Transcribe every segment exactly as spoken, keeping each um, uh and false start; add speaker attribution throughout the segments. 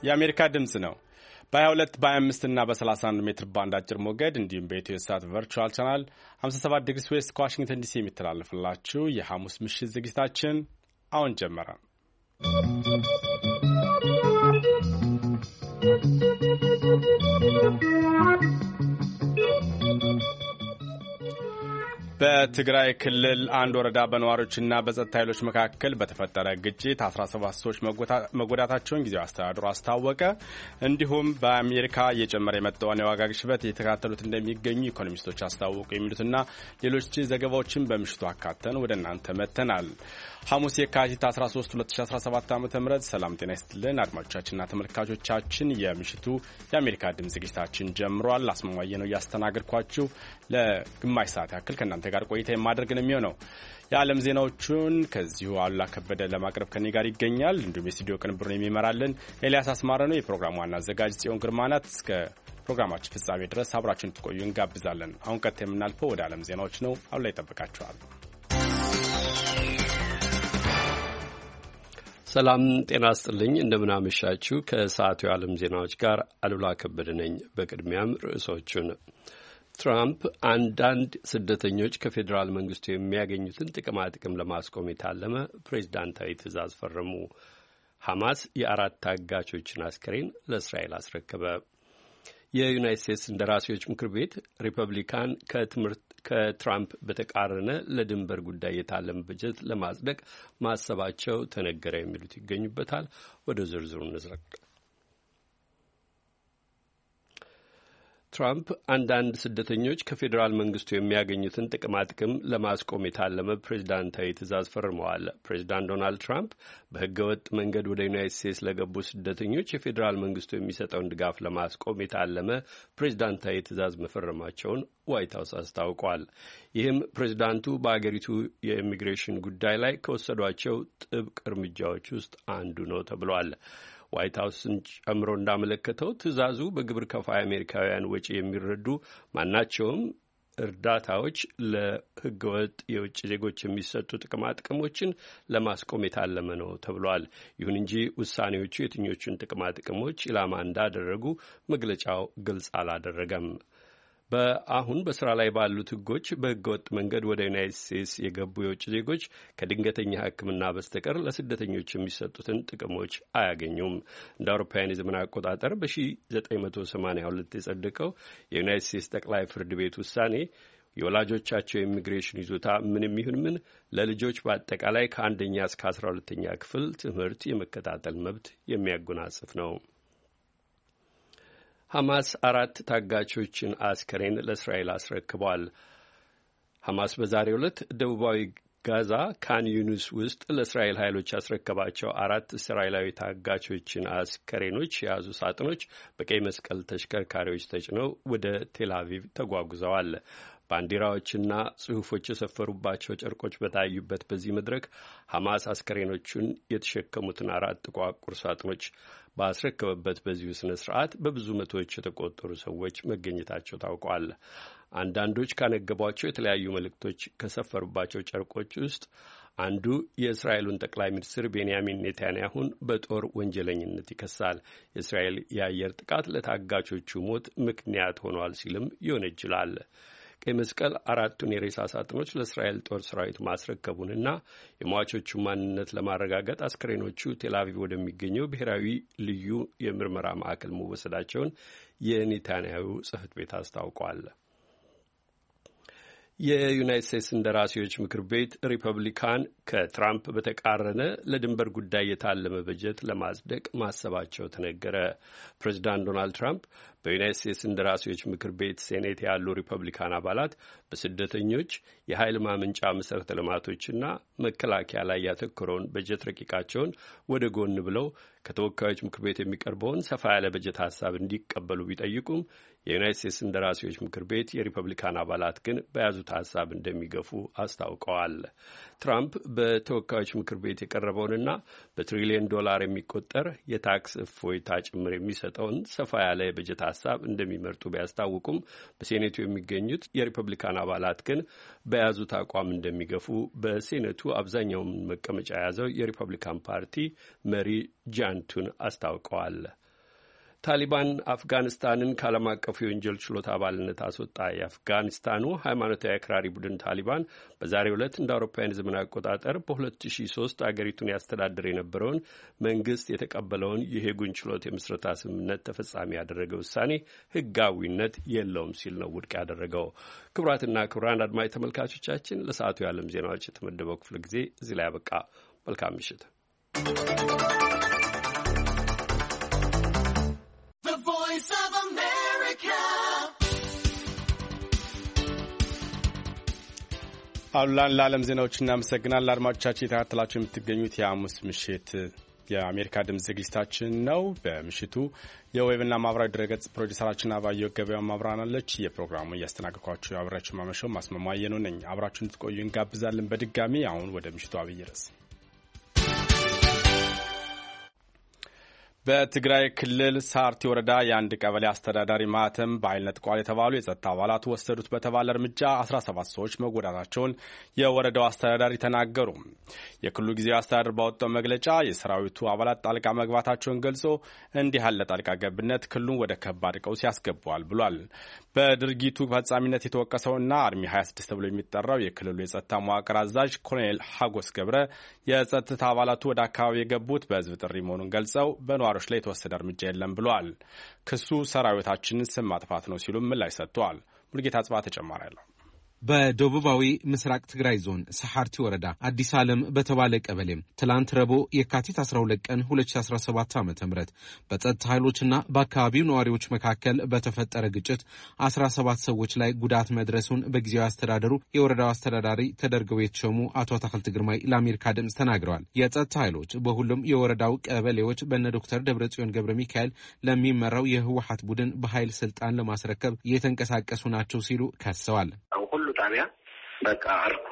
Speaker 1: የአሜሪካ ድምጽ ነው። በ22 በ25 እና በ31 ሜትር ባንድ አጭር ሞገድ እንዲሁም በኢትዮ ሳት ቨርቹዋል ቻናል ሃምሳ ሰባት ዲግሪ ዌስት ከዋሽንግተን ዲሲ የሚተላለፍላችሁ የሐሙስ ምሽት ዝግጅታችን አሁን ጀመረ። በትግራይ ክልል አንድ ወረዳ በነዋሪዎችና በጸጥታ ኃይሎች መካከል በተፈጠረ ግጭት አስራ ሰባት ሰዎች መጎዳታቸውን ጊዜያዊ አስተዳደሩ አስታወቀ። እንዲሁም በአሜሪካ እየጨመረ የመጣውን የዋጋ ግሽበት እየተከታተሉት እንደሚገኙ ኢኮኖሚስቶች አስታወቁ። የሚሉትና ሌሎች ዘገባዎችን በምሽቱ አካተን ወደ እናንተ መጥተናል። ሐሙስ የካቲት አስራ ሶስት ሁለት ሺ አስራ ሰባት ዓ.ም ሰላም ጤና ይስጥልን አድማጮቻችንና ተመልካቾቻችን፣ የምሽቱ የአሜሪካ ድምጽ ዝግጅታችን ጀምሯል። አስማማየ ነው እያስተናገድኳችሁ ለግማሽ ሰዓት ያክል ከእናንተ ጋር ቆይታ የማድረግ ነው የሚሆነው። የዓለም ዜናዎቹን ከዚሁ አሉላ ከበደ ለማቅረብ ከኔ ጋር ይገኛል። እንዲሁም የስቱዲዮ ቅንብሩን የሚመራልን ኤልያስ አስማረ ነው። የፕሮግራሙ ዋና አዘጋጅ ጽዮን ግርማ ናት። እስከ ፕሮግራማችን ፍጻሜ ድረስ አብራችሁን ትቆዩ እንጋብዛለን። አሁን ቀጥታ የምናልፈው ወደ ዓለም ዜናዎች ነው። አሉላ ይጠብቃችኋል።
Speaker 2: ሰላም ጤና ይስጥልኝ። እንደምናመሻችሁ። ከሰዓቱ የዓለም ዜናዎች ጋር አሉላ ከበደ ነኝ። በቅድሚያም ርዕሶቹን ትራምፕ አንዳንድ ስደተኞች ከፌዴራል መንግስቱ የሚያገኙትን ጥቅማ ጥቅም ለማስቆም የታለመ ፕሬዝዳንታዊ ትዕዛዝ ፈረሙ። ሐማስ የአራት ታጋቾችን አስከሬን ለእስራኤል አስረከበ። የዩናይት ስቴትስ እንደራሴዎች ምክር ቤት ሪፐብሊካን ከትምህርት ከትራምፕ በተቃረነ ለድንበር ጉዳይ የታለመ በጀት ለማጽደቅ ማሰባቸው ተነገረ። የሚሉት ይገኙበታል። ወደ ዝርዝሩ እንዝረቅ። ትራምፕ አንዳንድ ስደተኞች ከፌዴራል መንግስቱ የሚያገኙትን ጥቅማ ጥቅም ለማስቆም የታለመ ፕሬዚዳንታዊ ትዕዛዝ ፈርመዋል። ፕሬዚዳንት ዶናልድ ትራምፕ በህገወጥ መንገድ ወደ ዩናይትድ ስቴትስ ለገቡ ስደተኞች የፌዴራል መንግስቱ የሚሰጠውን ድጋፍ ለማስቆም የታለመ ፕሬዚዳንታዊ ትዕዛዝ መፈረማቸውን ዋይት ሀውስ አስታውቋል። ይህም ፕሬዚዳንቱ በአገሪቱ የኢሚግሬሽን ጉዳይ ላይ ከወሰዷቸው ጥብቅ እርምጃዎች ውስጥ አንዱ ነው ተብሏል። ዋይት ሀውስን ጨምሮ እንዳመለከተው ትዕዛዙ በግብር ከፋይ አሜሪካውያን ወጪ የሚረዱ ማናቸውም እርዳታዎች ለህገወጥ የውጭ ዜጎች የሚሰጡ ጥቅማ ጥቅሞችን ለማስቆም የታለመ ነው ተብሏል። ይሁን እንጂ ውሳኔዎቹ የትኞቹን ጥቅማ ጥቅሞች ኢላማ እንዳደረጉ መግለጫው ግልጽ አላደረገም። በአሁን በስራ ላይ ባሉት ህጎች በህገወጥ መንገድ ወደ ዩናይትድ ስቴትስ የገቡ የውጭ ዜጎች ከድንገተኛ ሕክምና በስተቀር ለስደተኞች የሚሰጡትን ጥቅሞች አያገኙም። እንደ አውሮፓውያን የዘመን አቆጣጠር በ ዘጠኝ መቶ ሰማኒያ ሁለት የጸደቀው የዩናይትድ ስቴትስ ጠቅላይ ፍርድ ቤት ውሳኔ የወላጆቻቸው የኢሚግሬሽን ይዞታ ምንም ይሁን ምን ለልጆች በአጠቃላይ ከአንደኛ እስከ አስራ ሁለተኛ ክፍል ትምህርት የመከታተል መብት የሚያጎናጽፍ ነው። ሐማስ አራት ታጋቾችን አስከሬን ለእስራኤል አስረክቧል። ሐማስ በዛሬው ዕለት ደቡባዊ ጋዛ ካን ዩኒስ ውስጥ ለእስራኤል ኃይሎች ያስረከባቸው አራት እስራኤላዊ ታጋቾችን አስከሬኖች የያዙ ሳጥኖች በቀይ መስቀል ተሽከርካሪዎች ተጭነው ወደ ቴል አቪቭ ተጓጉዘዋል። ባንዲራዎችና ጽሑፎች የሰፈሩባቸው ጨርቆች በታዩበት በዚህ መድረክ ሐማስ አስከሬኖቹን የተሸከሙትን አራት ጥቋቁር ሳጥኖች ባስረከበበት በዚሁ ስነ ስርዓት በብዙ መቶዎች የተቆጠሩ ሰዎች መገኘታቸው ታውቋል። አንዳንዶች ካነገቧቸው የተለያዩ መልእክቶች ከሰፈሩባቸው ጨርቆች ውስጥ አንዱ የእስራኤሉን ጠቅላይ ሚኒስትር ቤንያሚን ኔታንያሁን በጦር ወንጀለኝነት ይከሳል። የእስራኤል የአየር ጥቃት ለታጋቾቹ ሞት ምክንያት ሆኗል ሲልም ይወነጅላል። ቀይ መስቀል አራቱን የሬሳ ሳጥኖች ለእስራኤል ጦር ሰራዊት ማስረከቡንና የሟቾቹ ማንነት ለማረጋገጥ አስክሬኖቹ ቴልአቪቭ ወደሚገኘው ብሔራዊ ልዩ የምርመራ ማዕከል መወሰዳቸውን የኔታንያሁ ጽሕፈት ቤት አስታውቋል። የዩናይትድ ስቴትስ እንደራሴዎች ምክር ቤት ሪፐብሊካን ከትራምፕ በተቃረነ ለድንበር ጉዳይ የታለመ በጀት ለማጽደቅ ማሰባቸው ተነገረ። ፕሬዚዳንት ዶናልድ ትራምፕ በዩናይትድ ስቴትስ እንደራሴዎች ምክር ቤት ሴኔት ያሉ ሪፐብሊካን አባላት በስደተኞች የኃይል ማመንጫ መሠረተ ልማቶችና መከላከያ ላይ ያተኮረውን በጀት ረቂቃቸውን ወደ ጎን ብለው ከተወካዮች ምክር ቤት የሚቀርበውን ሰፋ ያለ በጀት ሀሳብ እንዲቀበሉ ቢጠይቁም የዩናይትድ ስቴትስ እንደራሴዎች ምክር ቤት የሪፐብሊካን አባላት ግን በያዙት ሀሳብ እንደሚገፉ አስታውቀዋል። ትራምፕ በተወካዮች ምክር ቤት የቀረበውንና በትሪሊየን ዶላር የሚቆጠር የታክስ እፎይታ ጭምር የሚሰጠውን ሰፋ ያለ የበጀት ሀሳብ እንደሚመርጡ ቢያስታውቁም በሴኔቱ የሚገኙት የሪፐብሊካን አባላት ግን በያዙት አቋም እንደሚገፉ በሴኔቱ አብዛኛውን መቀመጫ የያዘው የሪፐብሊካን ፓርቲ መሪ ጃንቱን አስታውቀዋል። ታሊባን አፍጋኒስታንን ከዓለም አቀፉ የወንጀል ችሎት አባልነት አስወጣ። የአፍጋኒስታኑ ሃይማኖታዊ አክራሪ ቡድን ታሊባን በዛሬው ዕለት እንደ አውሮፓውያን ዘመን አቆጣጠር በሁለት ሺህ ሶስት አገሪቱን ያስተዳድር የነበረውን መንግስት የተቀበለውን የሄጉን ችሎት የምስረታ ስምምነት ተፈጻሚ ያደረገ ውሳኔ ህጋዊነት የለውም ሲል ነው ውድቅ ያደረገው። ክቡራትና ክቡራን አድማጭ ተመልካቾቻችን ለሰዓቱ የዓለም ዜናዎች የተመደበው ክፍለ ጊዜ እዚህ ላይ ያበቃ። መልካም ምሽት።
Speaker 1: አሉላን ለዓለም ዜናዎች እናመሰግናለን። አድማጮቻችን የተከታተላችሁ የምትገኙት የሐሙስ ምሽት የአሜሪካ ድምጽ ዝግጅታችን ነው። በምሽቱ የዌብና ማህበራዊ ድረገጽ ፕሮዲውሰራችን አባየሁ ገበያው ማብራናለች። የፕሮግራሙ እያስተናገድኳችሁ አብራችሁ ማመሸው ማስመማየ ነው ነኝ። አብራችሁን እንድትቆዩ እንጋብዛለን። በድጋሚ አሁን ወደ ምሽቱ አብይ ርዕስ። በትግራይ ክልል ሳርቲ ወረዳ የአንድ ቀበሌ አስተዳዳሪ ማህተም በኃይል ነጥቋል የተባሉ የጸጥታ አባላቱ ወሰዱት በተባለ እርምጃ አስራ ሰባት ሰዎች መጎዳታቸውን የወረዳው አስተዳዳሪ ተናገሩ። የክልሉ ጊዜያዊ አስተዳደር ባወጣው መግለጫ የሰራዊቱ አባላት ጣልቃ መግባታቸውን ገልጾ እንዲህ ያለ ጣልቃ ገብነት ክልሉን ወደ ከባድ ቀውስ ያስገባዋል ብሏል። በድርጊቱ ፈጻሚነት የተወቀሰውና አርሚ ሀያ ስድስት ተብሎ የሚጠራው የክልሉ የጸጥታ መዋቅር አዛዥ ኮሎኔል ሀጎስ ገብረ የጸጥታ አባላቱ ወደ አካባቢ የገቡት በህዝብ ጥሪ መሆኑን ገልጸው በነዋሪዎች ላይ የተወሰደ እርምጃ የለም ብለዋል። ክሱ ሰራዊታችንን ስም ማጥፋት ነው ሲሉም ምላሽ ሰጥተዋል። ሙልጌታ ጽባ ተጨማሪ ያለው
Speaker 3: በደቡባዊ ምስራቅ ትግራይ ዞን ሰሓርቲ ወረዳ አዲስ ዓለም በተባለ ቀበሌ ትላንት ረቡዕ የካቲት አስራ ሁለት ቀን ሁለት ሺህ አስራ ሰባት ዓ.ም በጸጥታ ኃይሎችና በአካባቢው ነዋሪዎች መካከል በተፈጠረ ግጭት አስራ ሰባት ሰዎች ላይ ጉዳት መድረሱን በጊዜያዊ አስተዳደሩ የወረዳው አስተዳዳሪ ተደርገው የተሾሙ አቶ ተክልት ግርማይ ለአሜሪካ ድምፅ ተናግረዋል። የጸጥታ ኃይሎች በሁሉም የወረዳው ቀበሌዎች በነ ዶክተር ደብረጽዮን ገብረ ሚካኤል ለሚመራው የህወሓት ቡድን በኃይል ስልጣን ለማስረከብ እየተንቀሳቀሱ ናቸው ሲሉ ከሰዋል።
Speaker 4: ጣቢያ በቃ አርኮ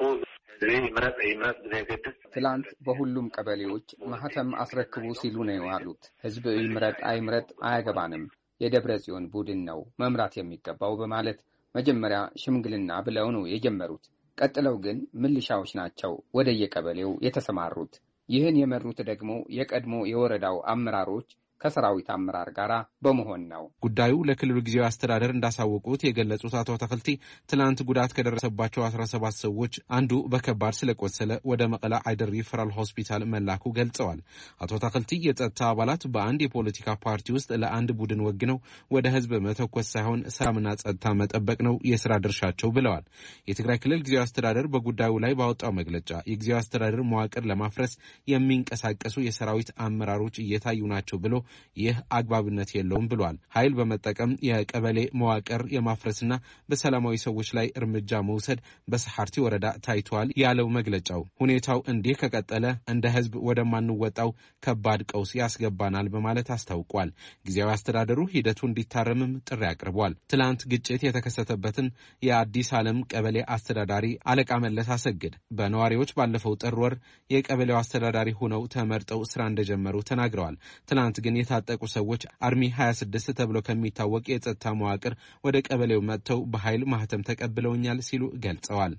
Speaker 4: ይምረጥ ይምረጥ በገደስ
Speaker 5: ትላንት በሁሉም ቀበሌዎች ማህተም አስረክቡ ሲሉ ነው ያሉት። ህዝብ ይምረጥ አይምረጥ አያገባንም፣ የደብረ ጽዮን ቡድን ነው መምራት የሚገባው በማለት መጀመሪያ ሽምግልና ብለው ነው የጀመሩት። ቀጥለው ግን ምልሻዎች ናቸው ወደ የቀበሌው የተሰማሩት። ይህን የመሩት ደግሞ የቀድሞ የወረዳው አመራሮች ከሰራዊት አመራር ጋር በመሆን ነው።
Speaker 3: ጉዳዩ ለክልሉ ጊዜያዊ አስተዳደር እንዳሳወቁት የገለጹት አቶ ተክልቲ ትላንት ጉዳት ከደረሰባቸው አስራ ሰባት ሰዎች አንዱ በከባድ ስለቆሰለ ወደ መቀለ አይደር ሪፈራል ሆስፒታል መላኩ ገልጸዋል። አቶ ተክልቲ የጸጥታ አባላት በአንድ የፖለቲካ ፓርቲ ውስጥ ለአንድ ቡድን ወግነው ወደ ህዝብ መተኮስ ሳይሆን ሰላምና ጸጥታ መጠበቅ ነው የስራ ድርሻቸው ብለዋል። የትግራይ ክልል ጊዜያዊ አስተዳደር በጉዳዩ ላይ ባወጣው መግለጫ የጊዜያዊ አስተዳደር መዋቅር ለማፍረስ የሚንቀሳቀሱ የሰራዊት አመራሮች እየታዩ ናቸው ብሎ ይህ አግባብነት የለውም ብሏል። ኃይል በመጠቀም የቀበሌ መዋቅር የማፍረስና በሰላማዊ ሰዎች ላይ እርምጃ መውሰድ በሰሓርቲ ወረዳ ታይቷል ያለው መግለጫው ሁኔታው እንዲህ ከቀጠለ እንደ ህዝብ ወደማንወጣው ከባድ ቀውስ ያስገባናል በማለት አስታውቋል። ጊዜያዊ አስተዳደሩ ሂደቱ እንዲታረምም ጥሪ አቅርቧል። ትላንት ግጭት የተከሰተበትን የአዲስ ዓለም ቀበሌ አስተዳዳሪ አለቃ መለስ አሰግድ በነዋሪዎች ባለፈው ጥር ወር የቀበሌው አስተዳዳሪ ሆነው ተመርጠው ስራ እንደጀመሩ ተናግረዋል። ትላንት ግን የታጠቁ ሰዎች አርሚ ሀያ ስድስት ተብሎ ከሚታወቅ የጸጥታ መዋቅር ወደ ቀበሌው መጥተው በኃይል ማህተም ተቀብለውኛል ሲሉ ገልጸዋል።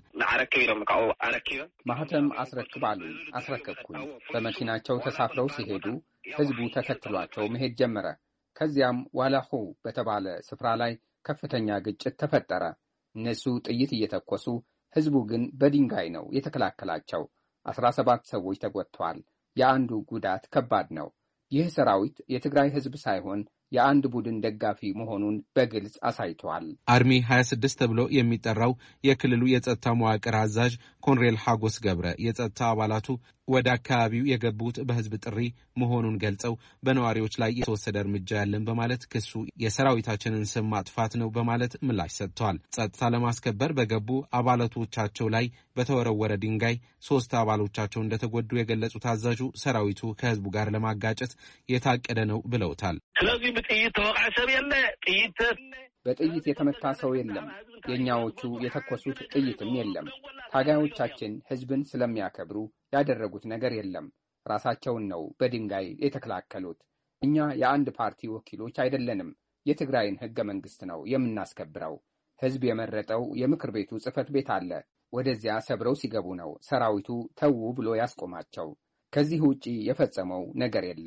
Speaker 5: ማህተም አስረክባሉ አስረከብኩኝ። በመኪናቸው ተሳፍረው ሲሄዱ ህዝቡ ተከትሏቸው መሄድ ጀመረ። ከዚያም ዋላሁ በተባለ ስፍራ ላይ ከፍተኛ ግጭት ተፈጠረ። እነሱ ጥይት እየተኮሱ ህዝቡ ግን በድንጋይ ነው የተከላከላቸው። አስራ ሰባት ሰዎች ተጎድተዋል። የአንዱ ጉዳት ከባድ ነው። ይህ ሰራዊት የትግራይ ህዝብ ሳይሆን የአንድ ቡድን ደጋፊ መሆኑን በግልጽ አሳይቷል።
Speaker 3: አርሚ ሀያ ስድስት ተብሎ የሚጠራው የክልሉ የጸጥታ መዋቅር አዛዥ ኮሎኔል ሀጎስ ገብረ የጸጥታ አባላቱ ወደ አካባቢው የገቡት በህዝብ ጥሪ መሆኑን ገልጸው በነዋሪዎች ላይ የተወሰደ እርምጃ ያለን በማለት ክሱ የሰራዊታችንን ስም ማጥፋት ነው በማለት ምላሽ ሰጥተዋል። ጸጥታ ለማስከበር በገቡ አባላቶቻቸው ላይ በተወረወረ ድንጋይ ሶስት አባሎቻቸው እንደተጎዱ የገለጹት አዛዡ ሰራዊቱ ከህዝቡ ጋር ለማጋጨት የታቀደ ነው ብለውታል።
Speaker 4: ስለዚህ በጥይት ተወቃ ሰብ የለ ጥይት
Speaker 5: በጥይት የተመታ ሰው የለም። የኛዎቹ የተኮሱት ጥይትም የለም። ታጋዮቻችን ህዝብን ስለሚያከብሩ ያደረጉት ነገር የለም። ራሳቸውን ነው በድንጋይ የተከላከሉት። እኛ የአንድ ፓርቲ ወኪሎች አይደለንም። የትግራይን ህገ መንግስት ነው የምናስከብረው። ህዝብ የመረጠው የምክር ቤቱ ጽህፈት ቤት አለ። ወደዚያ ሰብረው ሲገቡ ነው ሰራዊቱ ተው ብሎ ያስቆማቸው። ከዚህ ውጪ የፈጸመው ነገር የለም።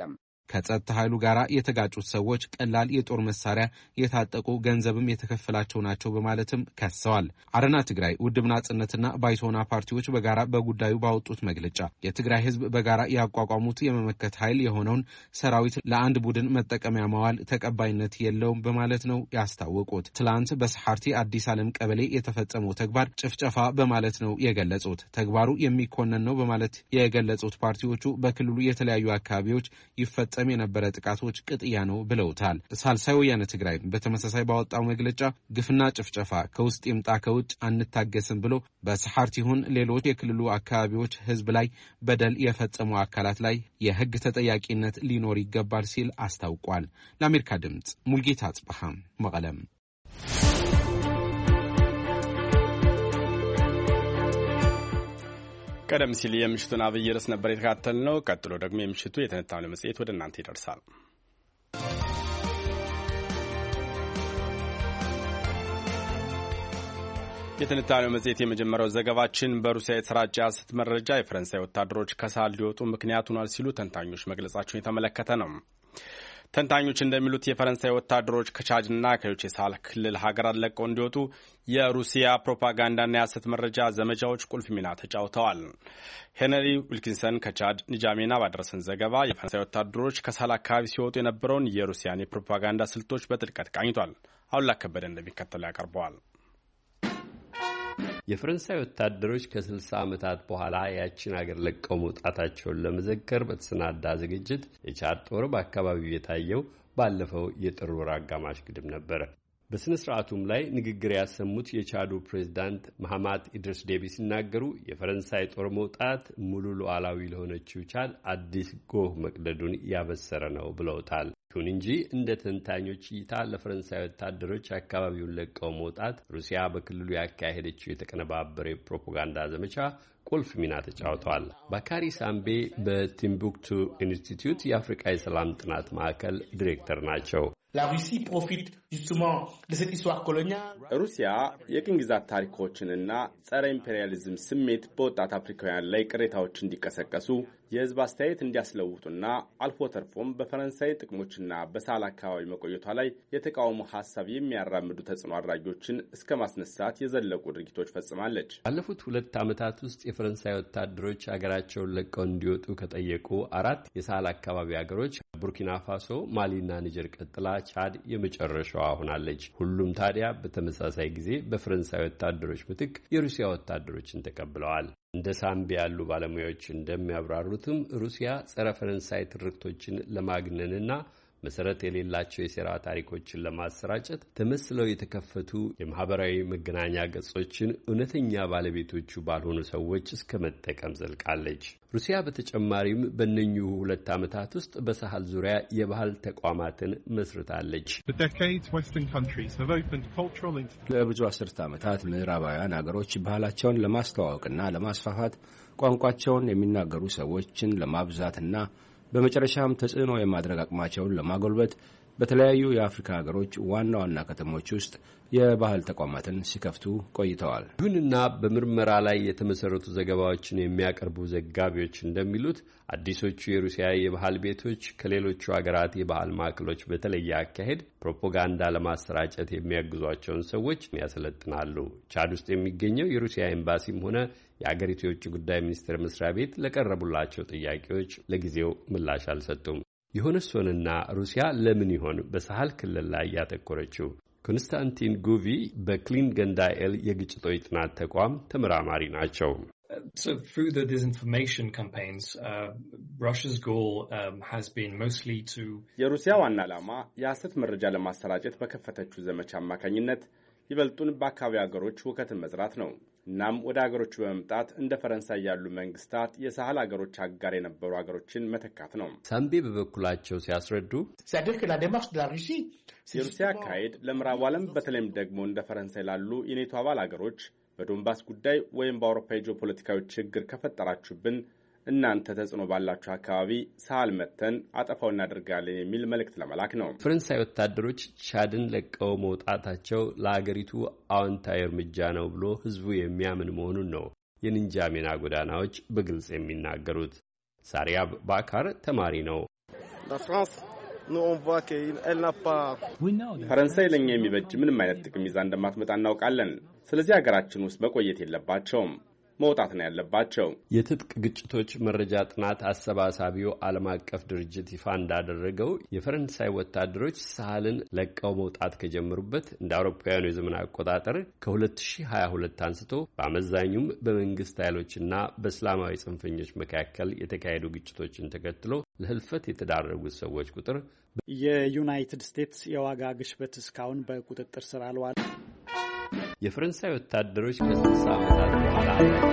Speaker 3: ከጸጥታ ኃይሉ ጋር የተጋጩት ሰዎች ቀላል የጦር መሳሪያ የታጠቁ ገንዘብም የተከፈላቸው ናቸው በማለትም ከሰዋል። አረና ትግራይ፣ ውድብ ናጽነትና ባይቶና ፓርቲዎች በጋራ በጉዳዩ ባወጡት መግለጫ የትግራይ ህዝብ በጋራ ያቋቋሙት የመመከት ኃይል የሆነውን ሰራዊት ለአንድ ቡድን መጠቀሚያ ማዋል ተቀባይነት የለውም በማለት ነው ያስታወቁት። ትላንት በሰሓርቲ አዲስ ዓለም ቀበሌ የተፈጸመው ተግባር ጭፍጨፋ በማለት ነው የገለጹት። ተግባሩ የሚኮነን ነው በማለት የገለጹት ፓርቲዎቹ በክልሉ የተለያዩ አካባቢዎች ይፈጸም የነበረ ጥቃቶች ቅጥያ ነው ብለውታል። ሳልሳይ ወያነ ትግራይ በተመሳሳይ ባወጣው መግለጫ ግፍና ጭፍጨፋ ከውስጥ ይምጣ ከውጭ አንታገስም ብሎ በሰሓርቲ ይሁን ሌሎች የክልሉ አካባቢዎች ህዝብ ላይ በደል የፈጸሙ አካላት ላይ የህግ ተጠያቂነት ሊኖር ይገባል ሲል አስታውቋል። ለአሜሪካ ድምጽ ሙልጌታ አጽበሃም መቀለም።
Speaker 1: ቀደም ሲል የምሽቱን አብይ ርዕስ ነበር የተካተልነው። ቀጥሎ ደግሞ የምሽቱ የትንታኔ መጽሔት ወደ እናንተ ይደርሳል። የትንታኔው መጽሔት የመጀመሪያው ዘገባችን በሩሲያ የተሰራጨ የሐሰት መረጃ የፈረንሳይ ወታደሮች ከሳህል ሊወጡ ምክንያት ሆኗል ሲሉ ተንታኞች መግለጻቸውን የተመለከተ ነው። ተንታኞች እንደሚሉት የፈረንሳይ ወታደሮች ከቻድና ከሌሎች የሳህል ክልል ሀገራት ለቀው እንዲወጡ የሩሲያ ፕሮፓጋንዳና የሐሰት መረጃ ዘመቻዎች ቁልፍ ሚና ተጫውተዋል። ሄነሪ ዊልኪንሰን ከቻድ ኒጃሜና ባደረሰን ዘገባ የፈረንሳይ ወታደሮች ከሳህል አካባቢ ሲወጡ የነበረውን የሩሲያን የፕሮፓጋንዳ ስልቶች በጥልቀት ቃኝቷል። አሉላ ከበደ እንደሚከተለው ያቀርበዋል።
Speaker 2: የፈረንሳይ ወታደሮች ከስልሳ ዓመታት በኋላ ያቺን አገር ለቀው መውጣታቸውን ለመዘከር በተሰናዳ ዝግጅት የቻድ ጦር በአካባቢው የታየው ባለፈው የጥር ወር አጋማሽ ግድም ነበር። በስነ ስርዓቱም ላይ ንግግር ያሰሙት የቻዱ ፕሬዝዳንት መሐማት ኢድሪስ ዴቢ ሲናገሩ የፈረንሳይ ጦር መውጣት ሙሉ ሉዓላዊ ለሆነችው ቻድ አዲስ ጎህ መቅደዱን ያበሰረ ነው ብለውታል። ይሁን እንጂ እንደ ተንታኞች እይታ ለፈረንሳይ ወታደሮች አካባቢውን ለቀው መውጣት ሩሲያ በክልሉ ያካሄደችው የተቀነባበረ ፕሮፓጋንዳ ዘመቻ ቁልፍ ሚና ተጫውተዋል። ባካሪ ሳምቤ በቲምቡክቱ ኢንስቲትዩት የአፍሪካ የሰላም ጥናት ማዕከል ዲሬክተር ናቸው።
Speaker 1: ሩሲያ የቅኝ ግዛት ታሪኮችንና ጸረ ኢምፔሪያሊዝም ስሜት በወጣት አፍሪካውያን ላይ ቅሬታዎች እንዲቀሰቀሱ የህዝብ አስተያየት እንዲያስለውጡና አልፎ ተርፎም በፈረንሳይ ጥቅሞችና በሳህል አካባቢ መቆየቷ ላይ የተቃውሞ ሀሳብ የሚያራምዱ ተጽዕኖ አድራጊዎችን እስከ ማስነሳት የዘለቁ ድርጊቶች ፈጽማለች።
Speaker 2: ባለፉት ሁለት ዓመታት ውስጥ የፈረንሳይ ወታደሮች ሀገራቸውን ለቀው እንዲወጡ ከጠየቁ አራት የሳህል አካባቢ ሀገሮች ቡርኪና ፋሶ፣ ማሊና ኒጀር ቀጥላ ቻድ የመጨረሻዋ ሆናለች። ሁሉም ታዲያ በተመሳሳይ ጊዜ በፈረንሳይ ወታደሮች ምትክ የሩሲያ ወታደሮችን ተቀብለዋል። እንደ ሳምቢ ያሉ ባለሙያዎች እንደሚያብራሩትም ሩሲያ ጸረ ፈረንሳይ ትርክቶችን ለማግነንና መሰረት የሌላቸው የሴራ ታሪኮችን ለማሰራጨት ተመስለው የተከፈቱ የማህበራዊ መገናኛ ገጾችን እውነተኛ ባለቤቶቹ ባልሆኑ ሰዎች እስከ መጠቀም ዘልቃለች። ሩሲያ በተጨማሪም በእነኚሁ ሁለት ዓመታት ውስጥ በሳህል ዙሪያ የባህል ተቋማትን መስርታለች።
Speaker 6: ለብዙ አስርተ ዓመታት ምዕራባውያን አገሮች ባህላቸውን ለማስተዋወቅና ለማስፋፋት ቋንቋቸውን የሚናገሩ ሰዎችን ለማብዛትና በመጨረሻም ተጽዕኖ የማድረግ አቅማቸውን ለማጎልበት በተለያዩ የአፍሪካ ሀገሮች ዋና ዋና ከተሞች ውስጥ የባህል ተቋማትን ሲከፍቱ ቆይተዋል።
Speaker 2: ይሁንና በምርመራ ላይ የተመሰረቱ ዘገባዎችን የሚያቀርቡ ዘጋቢዎች እንደሚሉት አዲሶቹ የሩሲያ የባህል ቤቶች ከሌሎቹ ሀገራት የባህል ማዕከሎች በተለየ አካሄድ ፕሮፓጋንዳ ለማሰራጨት የሚያግዟቸውን ሰዎች ያሰለጥናሉ። ቻድ ውስጥ የሚገኘው የሩሲያ ኤምባሲም ሆነ የአገሪቱ የውጭ ጉዳይ ሚኒስቴር መስሪያ ቤት ለቀረቡላቸው ጥያቄዎች ለጊዜው ምላሽ አልሰጡም። የሆነሶንና ሩሲያ ለምን ይሆን በሳህል ክልል ላይ ያተኮረችው? ኮንስታንቲን ጉቪ በክሊን ገንዳኤል የግጭቶች ጥናት ተቋም ተመራማሪ ናቸው።
Speaker 7: So through the disinformation campaigns, uh, Russia's goal um, has been mostly to
Speaker 1: የሩሲያ ዋና ዓላማ የሐሰት መረጃ ለማሰራጨት በከፈተችው ዘመቻ አማካኝነት ይበልጡን በአካባቢ ሀገሮች ሁከትን መዝራት ነው። እናም ወደ ሀገሮቹ በመምጣት እንደ ፈረንሳይ ያሉ መንግስታት የሳህል ሀገሮች አጋር የነበሩ ሀገሮችን መተካት ነው።
Speaker 2: ሳምቤ በበኩላቸው ሲያስረዱ
Speaker 1: የሩሲያ አካሄድ ለምዕራቡ ዓለም በተለይም ደግሞ እንደ ፈረንሳይ ላሉ የኔቶ አባል ሀገሮች በዶንባስ ጉዳይ ወይም በአውሮፓ ጂኦፖለቲካዊ ችግር ከፈጠራችሁብን እናንተ ተጽዕኖ ባላችሁ አካባቢ ሳህል መተን አጠፋው እናደርጋለን የሚል መልእክት ለመላክ ነው።
Speaker 2: ፈረንሳይ ወታደሮች ቻድን ለቀው መውጣታቸው ለአገሪቱ አዎንታዊ እርምጃ ነው ብሎ ህዝቡ የሚያምን መሆኑን ነው የንጃሜና ጎዳናዎች በግልጽ የሚናገሩት። ሳሪያ ባካር ተማሪ ነው።
Speaker 1: ፈረንሳይ ለኛ የሚበጅ ምንም አይነት ጥቅም ይዛ እንደማትመጣ እናውቃለን። ስለዚህ ሀገራችን ውስጥ መቆየት የለባቸውም፣ መውጣት ነው ያለባቸው።
Speaker 2: የትጥቅ ግጭቶች መረጃ ጥናት አሰባሳቢው ዓለም አቀፍ ድርጅት ይፋ እንዳደረገው የፈረንሳይ ወታደሮች ሳህልን ለቀው መውጣት ከጀመሩበት እንደ አውሮፓውያኑ የዘመን አቆጣጠር ከ2022 አንስቶ በአመዛኙም በመንግስት ኃይሎችና በእስላማዊ ጽንፈኞች መካከል የተካሄዱ ግጭቶችን ተከትሎ ለህልፈት የተዳረጉት ሰዎች ቁጥር
Speaker 8: የዩናይትድ ስቴትስ የዋጋ ግሽበት እስካሁን በቁጥጥር ስር አልዋለ።
Speaker 2: የፈረንሳይ ወታደሮች ከስልሳ ዓመታት በኋላ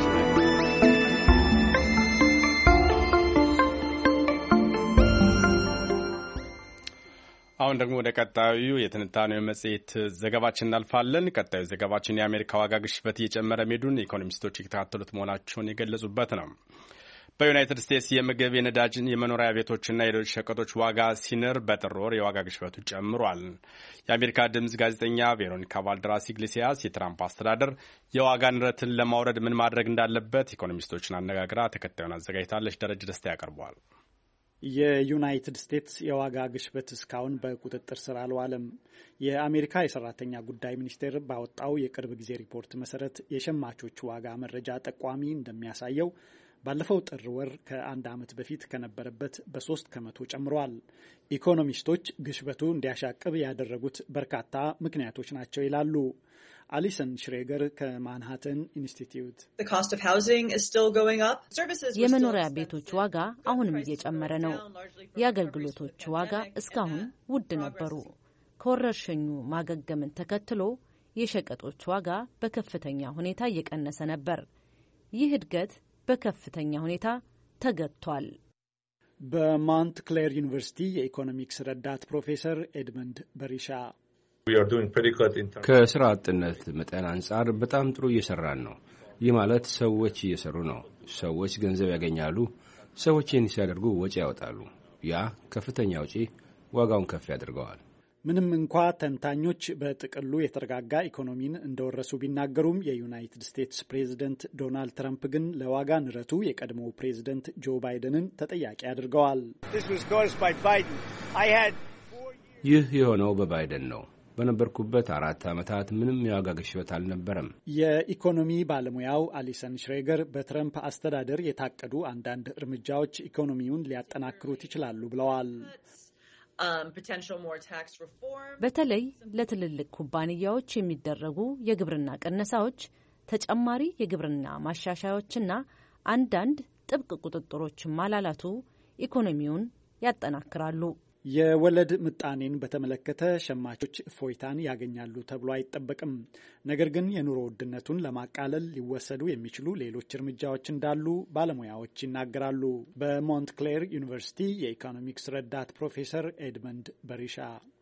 Speaker 1: አሁን ደግሞ ወደ ቀጣዩ የትንታኔው መጽሔት ዘገባችን እናልፋለን። ቀጣዩ ዘገባችን የአሜሪካ ዋጋ ግሽበት እየጨመረ መሄዱን ኢኮኖሚስቶች የተከታተሉት መሆናቸውን የገለጹበት ነው። በዩናይትድ ስቴትስ የምግብ፣ የነዳጅን፣ የመኖሪያ ቤቶችና የሌሎች ሸቀጦች ዋጋ ሲንር በጥር ወር የዋጋ ግሽበቱ ጨምሯል። የአሜሪካ ድምፅ ጋዜጠኛ ቬሮኒካ ቫልደራስ ኢግሌሲያስ የትራምፕ አስተዳደር የዋጋ ንረትን ለማውረድ ምን ማድረግ እንዳለበት ኢኮኖሚስቶችን አነጋግራ ተከታዩን አዘጋጅታለች። ደረጀ ደስታ ያቀርበዋል።
Speaker 8: የዩናይትድ ስቴትስ የዋጋ ግሽበት እስካሁን በቁጥጥር ስር አልዋለም። የአሜሪካ የሰራተኛ ጉዳይ ሚኒስቴር ባወጣው የቅርብ ጊዜ ሪፖርት መሰረት የሸማቾች ዋጋ መረጃ ጠቋሚ እንደሚያሳየው ባለፈው ጥር ወር ከአንድ ዓመት በፊት ከነበረበት በሶስት ከመቶ ጨምሯል። ኢኮኖሚስቶች ግሽበቱ እንዲያሻቅብ ያደረጉት በርካታ ምክንያቶች ናቸው ይላሉ። አሊሰን ሽሬገር ከማንሃተን ኢንስቲትዩት
Speaker 9: የመኖሪያ ቤቶች ዋጋ አሁንም እየጨመረ ነው። የአገልግሎቶች ዋጋ እስካሁን ውድ ነበሩ። ከወረርሽኙ ማገገምን ተከትሎ የሸቀጦች ዋጋ በከፍተኛ ሁኔታ እየቀነሰ ነበር። ይህ እድገት በከፍተኛ ሁኔታ ተገጥቷል።
Speaker 8: በማንት ክሌር ዩኒቨርሲቲ የኢኮኖሚክስ ረዳት ፕሮፌሰር ኤድመንድ በሪሻ
Speaker 6: ከስራ አጥነት መጠን አንጻር በጣም ጥሩ እየሰራን ነው። ይህ ማለት ሰዎች እየሰሩ ነው። ሰዎች ገንዘብ ያገኛሉ። ሰዎች ይህን ሲያደርጉ ወጪ ያወጣሉ። ያ ከፍተኛ ወጪ ዋጋውን ከፍ ያደርገዋል።
Speaker 8: ምንም እንኳ ተንታኞች በጥቅሉ የተረጋጋ ኢኮኖሚን እንደወረሱ ቢናገሩም የዩናይትድ ስቴትስ ፕሬዝደንት ዶናልድ ትራምፕ ግን ለዋጋ ንረቱ የቀድሞው ፕሬዝደንት ጆ ባይደንን ተጠያቂ አድርገዋል።
Speaker 6: ይህ የሆነው በባይደን ነው። በነበርኩበት አራት ዓመታት ምንም የዋጋ ግሽበት አልነበረም።
Speaker 8: የኢኮኖሚ ባለሙያው አሊሰን ሽሬገር በትራምፕ አስተዳደር የታቀዱ አንዳንድ እርምጃዎች ኢኮኖሚውን ሊያጠናክሩት ይችላሉ ብለዋል።
Speaker 9: በተለይ ለትልልቅ ኩባንያዎች የሚደረጉ የግብርና ቅነሳዎች፣ ተጨማሪ የግብርና ማሻሻያዎችና አንዳንድ ጥብቅ ቁጥጥሮችን ማላላቱ ኢኮኖሚውን ያጠናክራሉ።
Speaker 8: የወለድ ምጣኔን በተመለከተ ሸማቾች እፎይታን ያገኛሉ ተብሎ አይጠበቅም። ነገር ግን የኑሮ ውድነቱን ለማቃለል ሊወሰዱ የሚችሉ ሌሎች እርምጃዎች እንዳሉ ባለሙያዎች ይናገራሉ። በሞንትክሌር ዩኒቨርሲቲ የኢኮኖሚክስ ረዳት ፕሮፌሰር ኤድመንድ በሪሻ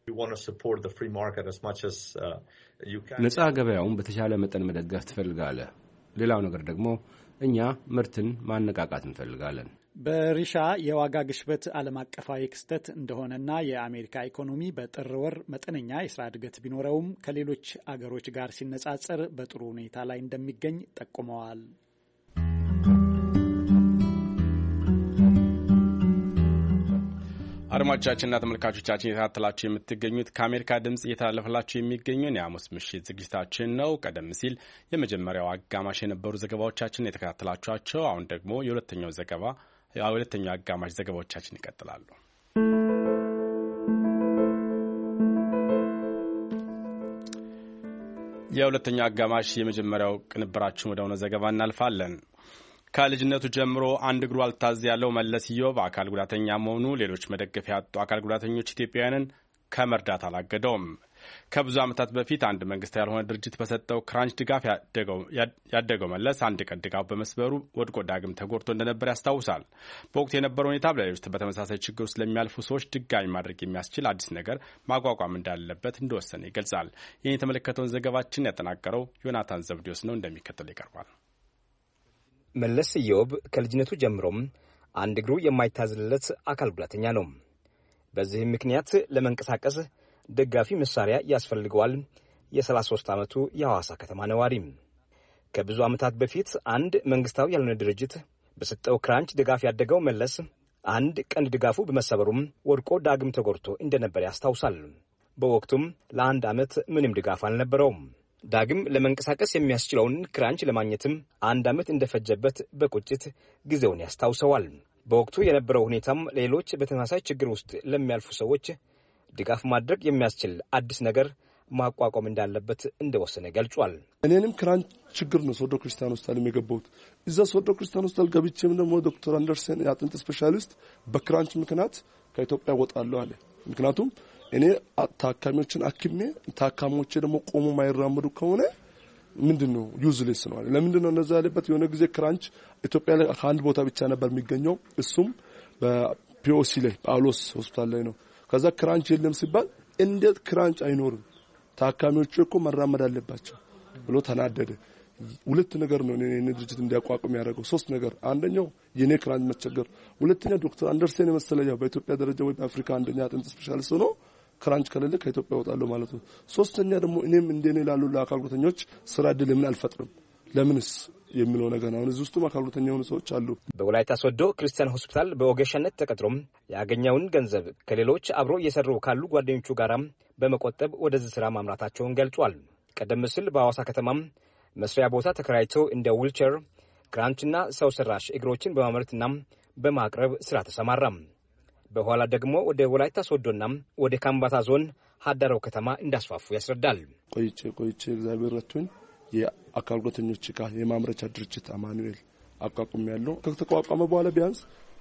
Speaker 6: ነጻ ገበያውን በተሻለ መጠን መደገፍ ትፈልጋለህ። ሌላው ነገር ደግሞ እኛ ምርትን ማነቃቃት እንፈልጋለን።
Speaker 8: በሪሻ የዋጋ ግሽበት ዓለም አቀፋዊ ክስተት እንደሆነና የአሜሪካ ኢኮኖሚ በጥር ወር መጠነኛ የስራ እድገት ቢኖረውም ከሌሎች አገሮች ጋር ሲነጻጸር በጥሩ ሁኔታ ላይ እንደሚገኝ ጠቁመዋል።
Speaker 1: አድማጮቻችንና ተመልካቾቻችን የተከታተላችሁ የምትገኙት ከአሜሪካ ድምጽ እየተላለፈላችሁ የሚገኙን የሐሙስ ምሽት ዝግጅታችን ነው። ቀደም ሲል የመጀመሪያው አጋማሽ የነበሩ ዘገባዎቻችን የተከታተላችኋቸው። አሁን ደግሞ የሁለተኛው ዘገባ የሁለተኛው አጋማሽ ዘገባዎቻችን ይቀጥላሉ። የሁለተኛው አጋማሽ የመጀመሪያው ቅንብራችን ወደ ሆነ ዘገባ እናልፋለን። ከልጅነቱ ጀምሮ አንድ እግሩ አልታዝ ያለው መለስ ኢዮብ አካል ጉዳተኛ መሆኑ ሌሎች መደገፊያ ያጡ አካል ጉዳተኞች ኢትዮጵያውያንን ከመርዳት አላገደውም። ከብዙ ዓመታት በፊት አንድ መንግስት ያልሆነ ድርጅት በሰጠው ክራንች ድጋፍ ያደገው መለስ አንድ ቀን ድጋፍ በመስበሩ ወድቆ ዳግም ተጎድቶ እንደነበር ያስታውሳል። በወቅቱ የነበረው ሁኔታ በሌሎች በተመሳሳይ ችግር ውስጥ ለሚያልፉ ሰዎች ድጋሚ ማድረግ የሚያስችል አዲስ ነገር ማቋቋም እንዳለበት እንደወሰነ ይገልጻል። ይህን የተመለከተውን ዘገባችን ያጠናቀረው ዮናታን ዘብዲዮስ ነው፣ እንደሚከተል ይቀርባል።
Speaker 10: መለስ ኢዮብ ከልጅነቱ ጀምሮም አንድ እግሩ የማይታዘዝለት አካል ጉዳተኛ ነው። በዚህም ምክንያት ለመንቀሳቀስ ደጋፊ መሳሪያ ያስፈልገዋል። የሰላሳ ሶስት ዓመቱ የሐዋሳ ከተማ ነዋሪ ከብዙ ዓመታት በፊት አንድ መንግስታዊ ያልሆነ ድርጅት በሰጠው ክራንች ድጋፍ ያደገው መለስ አንድ ቀንድ ድጋፉ በመሰበሩም ወድቆ ዳግም ተጎድቶ እንደነበር ያስታውሳል። በወቅቱም ለአንድ ዓመት ምንም ድጋፍ አልነበረውም። ዳግም ለመንቀሳቀስ የሚያስችለውን ክራንች ለማግኘትም አንድ ዓመት እንደፈጀበት በቁጭት ጊዜውን ያስታውሰዋል። በወቅቱ የነበረው ሁኔታም ሌሎች በተመሳሳይ ችግር ውስጥ ለሚያልፉ ሰዎች ድጋፍ ማድረግ የሚያስችል አዲስ ነገር ማቋቋም እንዳለበት እንደወሰነ ገልጿል።
Speaker 11: እኔንም ክራንች ችግር ነው ሶዶ ክርስቲያን ሆስፒታል የገባሁት። እዛ ሶዶ ክርስቲያን ሆስፒታል ገብቼም ደግሞ ዶክተር አንደርሰን የአጥንት ስፔሻሊስት በክራንች ምክንያት ከኢትዮጵያ ወጣለሁ አለ። ምክንያቱም እኔ ታካሚዎችን አክሜ ታካሚዎች ደግሞ ቆሞ ማይራመዱ ከሆነ ምንድነው ዩዝሌስ ነው አለ። ለምንድነው እንደዛ ያለበት? የሆነ ጊዜ ክራንች ኢትዮጵያ ላይ ከአንድ ቦታ ብቻ ነበር የሚገኘው፣ እሱም በፒኦሲ ላይ ጳውሎስ ሆስፒታል ላይ ነው። ከዛ ክራንች የለም ሲባል እንዴት ክራንች አይኖርም? ታካሚዎቹ እኮ መራመድ አለባቸው ብሎ ተናደደ። ሁለት ነገር ነው እኔ ድርጅት እንዲያቋቁም ያደረገው፣ ሶስት ነገር። አንደኛው የኔ ክራንች መቸገር፣ ሁለተኛ ዶክተር አንደርሰን የመሰለኛው በኢትዮጵያ ደረጃ ወይ በአፍሪካ አንደኛ አጥንት ስፔሻሊስት ሆኖ ክራንች ከሌለ ከኢትዮጵያ ወጣለሁ ማለት ነው። ሶስተኛ ደግሞ እኔም እንደኔ ላሉ ለአካል ጉዳተኞች ስራ እድል ለምን አልፈጥርም? ለምንስ የሚለው ነገር ነው። እዚህ ውስጥ አካል ጉዳተኛ የሆኑ ሰዎች አሉ።
Speaker 10: በወላይታ ሶዶ ክርስቲያን ሆስፒታል በኦጌሻነት ተቀጥሮም ያገኘውን ገንዘብ ከሌሎች አብሮ እየሰሩ ካሉ ጓደኞቹ ጋራም በመቆጠብ ወደዚህ ስራ ማምራታቸውን ገልጿል። ቀደም ሲል በሐዋሳ ከተማም መስሪያ ቦታ ተከራይተው እንደ ዊልቸር ክራንችና ሰው ሰራሽ እግሮችን በማምረትና በማቅረብ ስራ ተሰማራም። በኋላ ደግሞ ወደ ወላይታ ሶዶና ወደ ካምባታ ዞን ሀዳራው ከተማ እንዳስፋፉ ያስረዳል።
Speaker 11: ቆይቼ ቆይቼ እግዚአብሔር ረቶኝ የአካል ጉዳተኞች ጋር የማምረቻ ድርጅት አማኑኤል አቋቁም ያለው ከተቋቋመ በኋላ ቢያንስ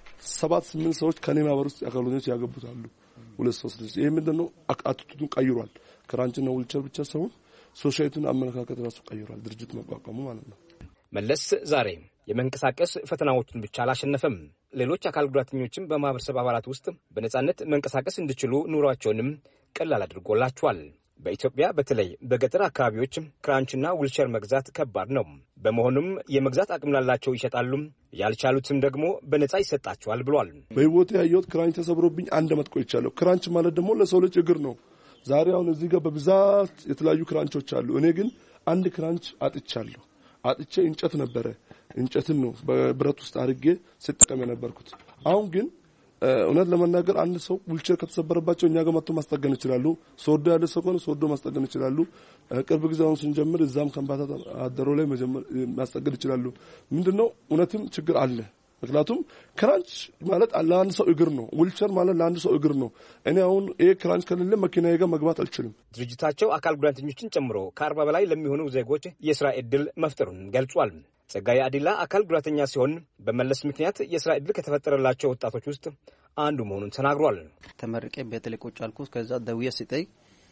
Speaker 11: ሰባት ስምንት ሰዎች ከኔ ማህበር ውስጥ አካል ጉዳተኞች ያገቡታሉ። ሁለት ሶስት ልጅ ይሄ ምንድነው አጥቱቱን ቀይሯል። ክራንችና ዊልቸር ብቻ ሳይሆን ሶሻይቲውን አመለካከት ራሱ ቀይሯል ድርጅት መቋቋሙ ማለት ነው።
Speaker 10: መለስ ዛሬ የመንቀሳቀስ ፈተናዎችን ብቻ አላሸነፈም። ሌሎች አካል ጉዳተኞችም በማህበረሰብ አባላት ውስጥ በነጻነት መንቀሳቀስ እንዲችሉ ኑሯቸውንም ቀላል አድርጎላቸዋል። በኢትዮጵያ በተለይ በገጠር አካባቢዎች ክራንችና ዊልቸር መግዛት ከባድ ነው። በመሆኑም የመግዛት አቅም ላላቸው ይሸጣሉ፣ ያልቻሉትም ደግሞ በነጻ ይሰጣቸዋል ብሏል።
Speaker 11: በህይወቴ ያየሁት ክራንች ተሰብሮብኝ አንድ አመት ቆይቻለሁ። ክራንች ማለት ደግሞ ለሰው ልጅ እግር ነው። ዛሬ አሁን እዚህ ጋር በብዛት የተለያዩ ክራንቾች አሉ። እኔ ግን አንድ ክራንች አጥቻለሁ። አጥቼ እንጨት ነበረ። እንጨትን ነው በብረት ውስጥ አድርጌ ስጠቀም የነበርኩት። አሁን ግን እውነት ለመናገር አንድ ሰው ዊልቸር ከተሰበረባቸው እኛ ጋር መጥቶ ማስጠገን ይችላሉ። ሶዶ ያለ ሰው ከሆነ ሶዶ ማስጠገን ይችላሉ። ቅርብ ጊዜ አሁን ስንጀምር እዛም ከምባታ አደሮ ላይ መጀመር ማስጠገን ይችላሉ። ምንድነው እውነትም ችግር አለ። ምክንያቱም ክራንች ማለት ለአንድ ሰው እግር ነው። ዊልቸር ማለት ለአንድ ሰው እግር ነው። እኔ አሁን ይሄ ክራንች ከሌለ መኪናዬ ጋር መግባት አልችልም።
Speaker 10: ድርጅታቸው አካል ጉዳተኞችን ጨምሮ ከአርባ በላይ ለሚሆኑ ዜጎች የስራ ዕድል መፍጠሩን ገልጿል። ጸጋዬ አዲላ አካል ጉዳተኛ ሲሆን በመለስ ምክንያት የስራ ዕድል ከተፈጠረላቸው ወጣቶች ውስጥ አንዱ መሆኑን ተናግሯል።
Speaker 12: ተመርቄ ቤት ላይ ቁጭ አልኩት። ከዛ ደውዬ ሲጠይቅ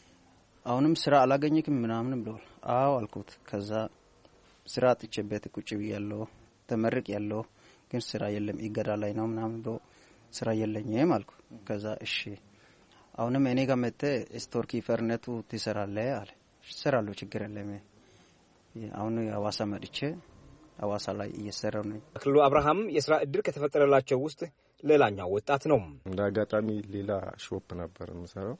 Speaker 12: አሁንም ስራ አላገኘክም ምናምን ብለዋል። አዎ አልኩት። ከዛ ስራ አጥቼ ቤት ቁጭ ብያለሁ፣ ተመርቄ ያለሁ ግን ስራ የለም ይገዳ ላይ ነው ምናምን ብሎ ስራ የለኝም አልኩ። ከዛ እሺ አሁንም እኔ ጋር መጥተህ ስቶር ኪፐርነቱ ትሰራለህ አለ። እሰራለሁ፣ ችግር የለም። አሁን ሐዋሳ መጥቼ ሐዋሳ ላይ እየሰራው ነው።
Speaker 10: አክሉ አብርሃም የስራ ዕድል ከተፈጠረላቸው ውስጥ ሌላኛው ወጣት ነው።
Speaker 13: እንደ አጋጣሚ ሌላ ሾፕ ነበር የምሰራው።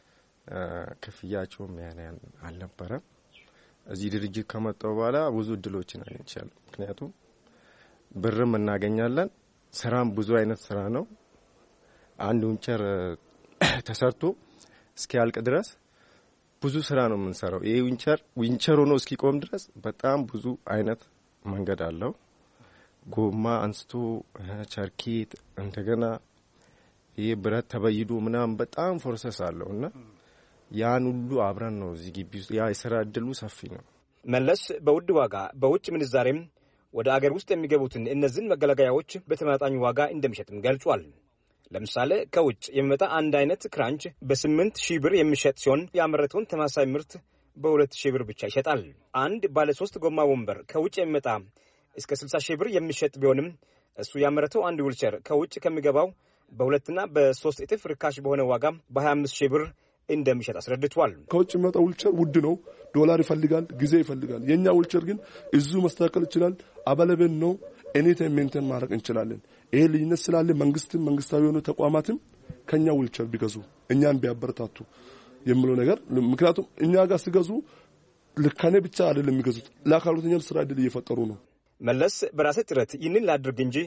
Speaker 13: ክፍያቸውም ያን ያን አልነበረም። እዚህ ድርጅት ከመጣው በኋላ ብዙ እድሎችን አግኝቻለሁ። ምክንያቱም ብርም እናገኛለን፣ ስራም ብዙ አይነት ስራ ነው። አንድ ዊንቸር ተሰርቶ እስኪያልቅ ድረስ ብዙ ስራ ነው የምንሰራው። ይሄ ዊንቸር ዊንቸር ሆኖ እስኪቆም ድረስ በጣም ብዙ አይነት መንገድ አለው። ጎማ አንስቶ ቸርኬት፣ እንደገና ይሄ ብረት ተበይዶ ምናምን በጣም ፕሮሰስ አለውና ያን ሁሉ አብረን ነው እዚህ ግቢ ውስጥ። ያ የስራ እድሉ ሰፊ ነው።
Speaker 10: መለስ በውድ ዋጋ በውጭ ምንዛሬም ወደ አገር ውስጥ የሚገቡትን እነዚህን መገለገያዎች በተመጣጣኝ ዋጋ እንደሚሸጥም ገልጿል። ለምሳሌ ከውጭ የሚመጣ አንድ አይነት ክራንች በስምንት ሺህ ብር የሚሸጥ ሲሆን ያመረተውን ተመሳሳይ ምርት በሁለት ሺህ ብር ብቻ ይሸጣል። አንድ ባለ ሶስት ጎማ ወንበር ከውጭ የሚመጣ እስከ ስልሳ ሺህ ብር የሚሸጥ ቢሆንም እሱ ያመረተው አንድ ዊልቸር ከውጭ ከሚገባው በሁለትና በሶስት እጥፍ ርካሽ በሆነ ዋጋ በሀያ አምስት ሺህ ብር እንደሚሸጥ አስረድቷል።
Speaker 11: ከውጭ የሚመጣው ዊልቸር ውድ ነው፣ ዶላር ይፈልጋል፣ ጊዜ ይፈልጋል። የኛ ዊልቸር ግን እዙ መስተካከል ይችላል፣ አበለበን ነው፣ ኤኒ ታይም ሜንቴን ማድረግ እንችላለን። ይሄ ልዩነት ስላለ መንግስትም መንግስታዊ የሆኑ ተቋማትም ከኛ ዊልቸር ቢገዙ እኛን ቢያበረታቱ የሚለው ነገር። ምክንያቱም እኛ ጋር ሲገዙ ለካኔ ብቻ አይደለም የሚገዙት፣ ለአካል ጉዳተኞች ስራ ዕድል እየፈጠሩ ነው።
Speaker 10: መለስ በራሴ ጥረት ይህንን ላድርግ እንጂ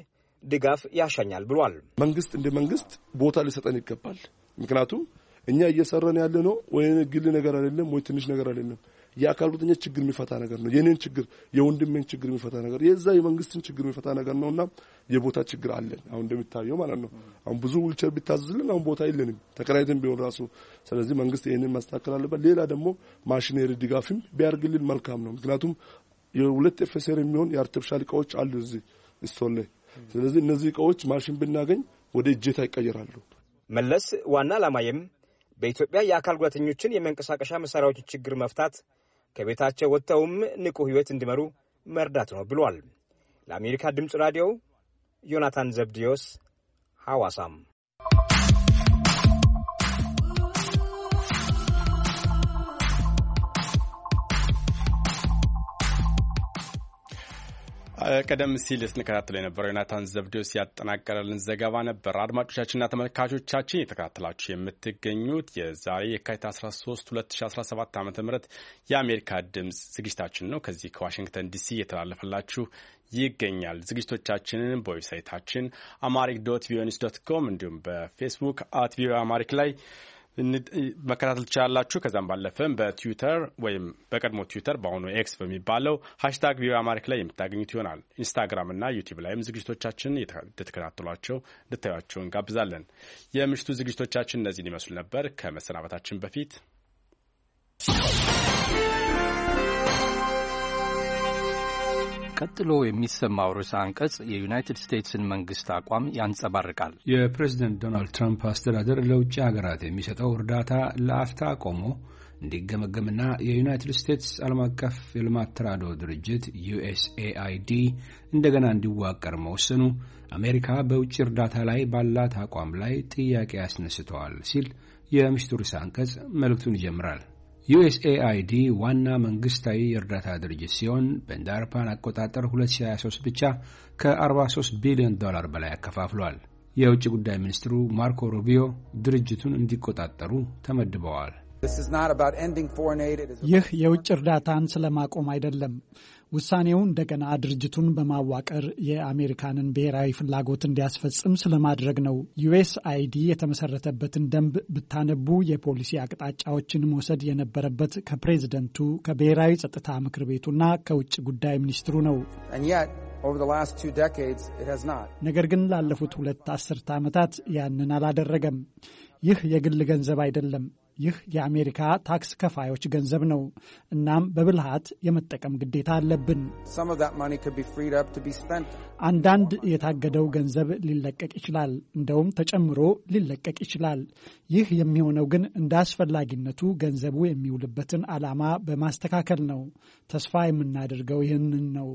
Speaker 10: ድጋፍ ያሻኛል ብሏል።
Speaker 11: መንግስት እንደ መንግስት ቦታ ሊሰጠን ይገባል። ምክንያቱም እኛ እየሰራን ያለ ነው ወይ ግል ነገር አይደለም ወይ ትንሽ ነገር አይደለም። የአካል ጉዳተኛ ችግር የሚፈታ ነገር ነው። የኔን ችግር የወንድሜን ችግር የሚፈታ ነገር የዛ የመንግስትን ችግር የሚፈታ ነገር ነውና የቦታ ችግር አለን አሁን እንደምታየው ማለት ነው። አሁን ብዙ ዊልቸር ቢታዝልን አሁን ቦታ የለንም ተከራይተን ቢሆን ራሱ። ስለዚህ መንግስት ይሄንን ማስተካከል አለበት። ሌላ ደግሞ ማሽነሪ ድጋፍም ቢያርግልን መልካም ነው። ምክንያቱም የሁለት ኤፍኤስአር የሚሆን የአርቲፊሻል እቃዎች አሉ እዚህ ስቶር ላይ። ስለዚህ እነዚህ እቃዎች ማሽን ብናገኝ ወደ እጀታ ይቀየራሉ።
Speaker 10: መለስ ዋና ዓላማዬም በኢትዮጵያ የአካል ጉዳተኞችን የመንቀሳቀሻ መሳሪያዎች ችግር መፍታት ከቤታቸው ወጥተውም ንቁ ህይወት እንዲመሩ መርዳት ነው ብሏል። ለአሜሪካ ድምጽ ራዲዮ ዮናታን ዘብዲዮስ ሐዋሳም።
Speaker 1: ቀደም ሲል ስንከታተል የነበረው ዮናታን ዘብዴዎስ ያጠናቀረልን ዘገባ ነበር። አድማጮቻችንና ተመልካቾቻችን የተከታተላችሁ የምትገኙት የዛሬ የካቲት አስራ ሶስት ሁለት ሺህ አስራ ሰባት ዓ.ም የአሜሪካ ድምጽ ዝግጅታችን ነው። ከዚህ ከዋሽንግተን ዲሲ የተላለፈላችሁ ይገኛል። ዝግጅቶቻችንን በዌብሳይታችን አማሪክ ዶት ቪኦኤ ኒውስ ዶት ኮም እንዲሁም በፌስቡክ አት ቪኦኤ አማሪክ ላይ መከታተል ትችላላችሁ። ከዛም ባለፈም በትዊተር ወይም በቀድሞ ትዊተር በአሁኑ ኤክስ በሚባለው ሃሽታግ ቪኦኤ አማሪክ ላይ የምታገኙት ይሆናል። ኢንስታግራም እና ዩቲዩብ ላይም ዝግጅቶቻችን እንድትከታተሏቸው እንድታዩአቸው እንጋብዛለን። የምሽቱ ዝግጅቶቻችን እነዚህን ይመስሉ ነበር። ከመሰናበታችን በፊት
Speaker 14: ቀጥሎ የሚሰማው ርዕሰ አንቀጽ የዩናይትድ ስቴትስን መንግስት አቋም ያንጸባርቃል።
Speaker 6: የፕሬዝደንት ዶናልድ ትራምፕ አስተዳደር ለውጭ ሀገራት የሚሰጠው እርዳታ ለአፍታ ቆሞ እንዲገመገምና የዩናይትድ ስቴትስ ዓለም አቀፍ የልማት ተራድኦ ድርጅት ዩኤስኤአይዲ እንደገና እንዲዋቀር መወሰኑ አሜሪካ በውጭ እርዳታ ላይ ባላት አቋም ላይ ጥያቄ ያስነስተዋል ሲል የምሽቱ ርዕሰ አንቀጽ መልእክቱን ይጀምራል። ዩኤስኤአይዲ ዋና መንግስታዊ የእርዳታ ድርጅት ሲሆን በእንደ አውሮፓውያን አቆጣጠር ሁለት ሺህ ሃያ ሶስት ብቻ ከአርባ ሶስት ቢሊዮን ዶላር በላይ አከፋፍሏል። የውጭ ጉዳይ ሚኒስትሩ ማርኮ ሩቢዮ ድርጅቱን እንዲቆጣጠሩ ተመድበዋል።
Speaker 8: ይህ የውጭ እርዳታን ስለማቆም አይደለም። ውሳኔው እንደገና ድርጅቱን በማዋቀር የአሜሪካንን ብሔራዊ ፍላጎት እንዲያስፈጽም ስለማድረግ ነው። ዩኤስአይዲ የተመሰረተበትን ደንብ ብታነቡ የፖሊሲ አቅጣጫዎችን መውሰድ የነበረበት ከፕሬዝደንቱ፣ ከብሔራዊ ጸጥታ ምክር ቤቱና ከውጭ ጉዳይ ሚኒስትሩ ነው። ነገር ግን ላለፉት ሁለት አስርተ ዓመታት ያንን አላደረገም። ይህ የግል ገንዘብ አይደለም። ይህ የአሜሪካ ታክስ ከፋዮች ገንዘብ ነው። እናም በብልሃት የመጠቀም ግዴታ አለብን። አንዳንድ የታገደው ገንዘብ ሊለቀቅ ይችላል፣ እንደውም ተጨምሮ ሊለቀቅ ይችላል። ይህ የሚሆነው ግን እንደ አስፈላጊነቱ ገንዘቡ የሚውልበትን ዓላማ በማስተካከል ነው። ተስፋ የምናደርገው ይህንን ነው።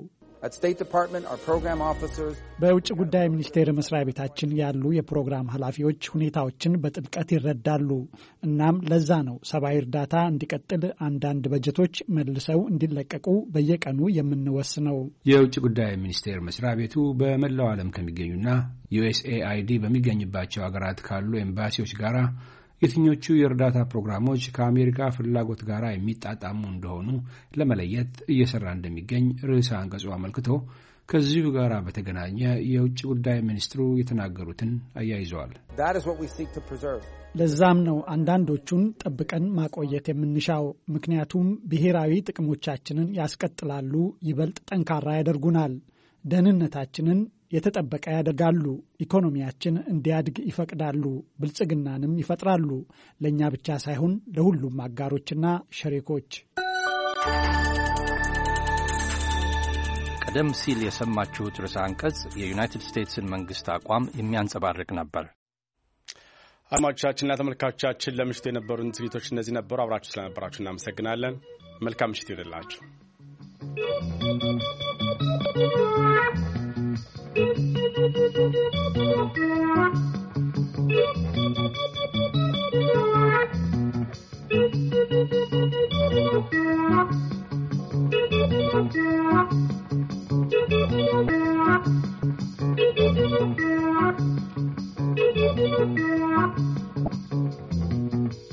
Speaker 8: በውጭ ጉዳይ ሚኒስቴር መስሪያ ቤታችን ያሉ የፕሮግራም ኃላፊዎች ሁኔታዎችን በጥልቀት ይረዳሉ። እናም ለዛ ነው ሰብአዊ እርዳታ እንዲቀጥል አንዳንድ በጀቶች መልሰው እንዲለቀቁ በየቀኑ የምንወስነው።
Speaker 6: የውጭ ጉዳይ ሚኒስቴር መስሪያ ቤቱ በመላው ዓለም ከሚገኙና ዩኤስኤአይዲ በሚገኝባቸው ሀገራት ካሉ ኤምባሲዎች ጋራ የትኞቹ የእርዳታ ፕሮግራሞች ከአሜሪካ ፍላጎት ጋር የሚጣጣሙ እንደሆኑ ለመለየት እየሰራ እንደሚገኝ ርዕሰ አንቀጹ አመልክቶ ከዚሁ ጋር በተገናኘ የውጭ ጉዳይ ሚኒስትሩ የተናገሩትን አያይዘዋል።
Speaker 8: ለዛም ነው አንዳንዶቹን ጠብቀን ማቆየት የምንሻው። ምክንያቱም ብሔራዊ ጥቅሞቻችንን ያስቀጥላሉ፣ ይበልጥ ጠንካራ ያደርጉናል፣ ደህንነታችንን የተጠበቀ ያደርጋሉ፣ ኢኮኖሚያችን እንዲያድግ ይፈቅዳሉ፣ ብልጽግናንም ይፈጥራሉ፣ ለእኛ ብቻ ሳይሆን ለሁሉም አጋሮችና ሸሪኮች።
Speaker 14: ቀደም ሲል የሰማችሁት ርዕሰ አንቀጽ የዩናይትድ ስቴትስን መንግስት አቋም የሚያንጸባርቅ ነበር።
Speaker 1: አድማጮቻችንና ተመልካቾቻችን ለምሽቱ የነበሩን ዝግጅቶች እነዚህ ነበሩ። አብራችሁ ስለነበራችሁ እናመሰግናለን። መልካም ምሽት ይሁንላችሁ።